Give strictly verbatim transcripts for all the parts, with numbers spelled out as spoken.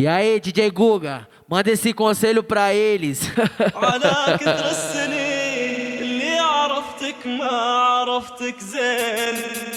E aí, D J Guga, manda esse conselho pra eles. على كثر السنين اللي عرفتك ما عرفتك زين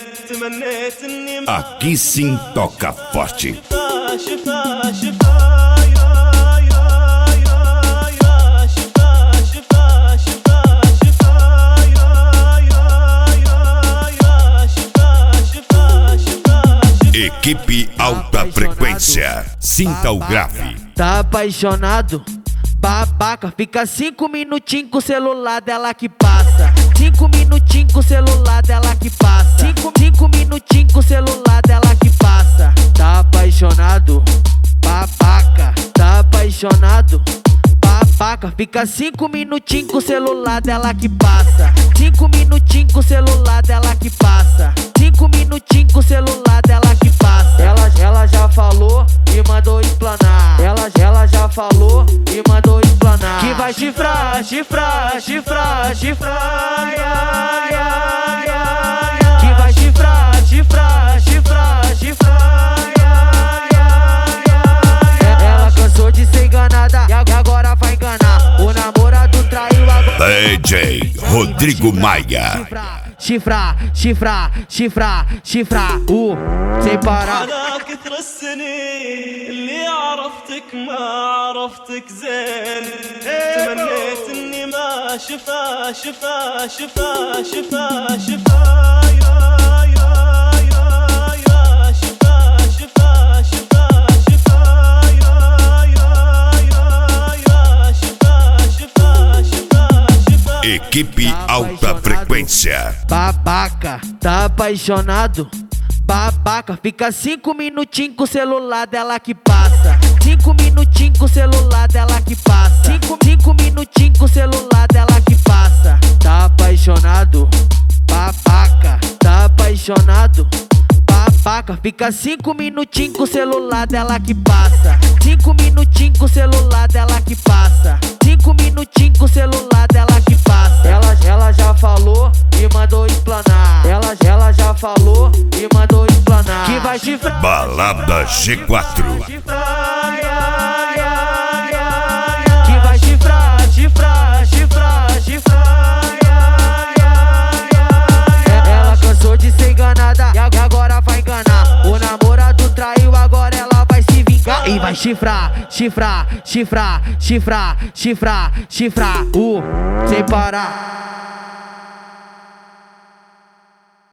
تمنيت اني ما Aqui sim toca forte. شفا شفا شفا يا يا يا يا شفا شفا شفا شفا يا يا يا يا شفا شفا شفا Equipe Alta Frequência. Sinta o grave. Tá apaixonado? Babaca, fica cinco minutinhos com o celular dela que passa. Cinco minutinhos com o celular dela que passa. Cinco, cinco minutinhos com o celular dela que passa. Tá apaixonado? Babaca, tá apaixonado? Babaca, fica cinco minutinhos com o celular dela que passa. Cinco minutinhos com o celular dela que passa. Cinco minutinhos com o celular dela que passa. Ela, ela já falou e mandou explanar. Ela, ela já falou e mandou explanar. Que vai chifrar, chifrar, chifrar, chifrar, ya, ya, ya, ya. Que vai chifrar, chifrar, chifrar, chifrar, ya, ya, ya, ya. Ela cansou de ser enganada e agora vai enganar. O namorado traiu agora. D J Rodrigo Maia. Chifrar, chifrar, chifrar, chifrar, uh, sem parar. على كثر السنين اللي عرفتك ما عرفتك زين تمنيت اني ما شفا شفا شفا شفا شفا يا يا يا يا شفا شفا شفا شفا يا يا يا يا شفا شفا شفا شفا. Equipe Alta Frequência. Babaca, tá apaixonado? Babaca, fica cinco minutinhos com o celular dela que passa. Cinco minutinhos com o celular dela que passa. Cinco, cinco minutinhos com o celular dela que passa. Tá apaixonado? Babaca, tá apaixonado? Babaca, fica cinco minutinhos com o celular dela que passa. Cinco minutinhos com o celular dela que passa. Cinco minutinhos com o celular dela que passa. Ela, ela já falou e mandou explanar. Ela, ela já falou e mandou explanar. Que vai chifrar. Balada G quatro. Chifrar, ya, ya, ya, ya. Que vai chifrar, chifrar, chifrar, chifrar, ya, ya, ya, ya. Ela cansou de ser enganada e agora vai enganar. O namorado traiu, agora ela vai se vingar. E vai chifrar, chifrar, chifrar, chifrar, chifrar, chifrar, uh, sem parar.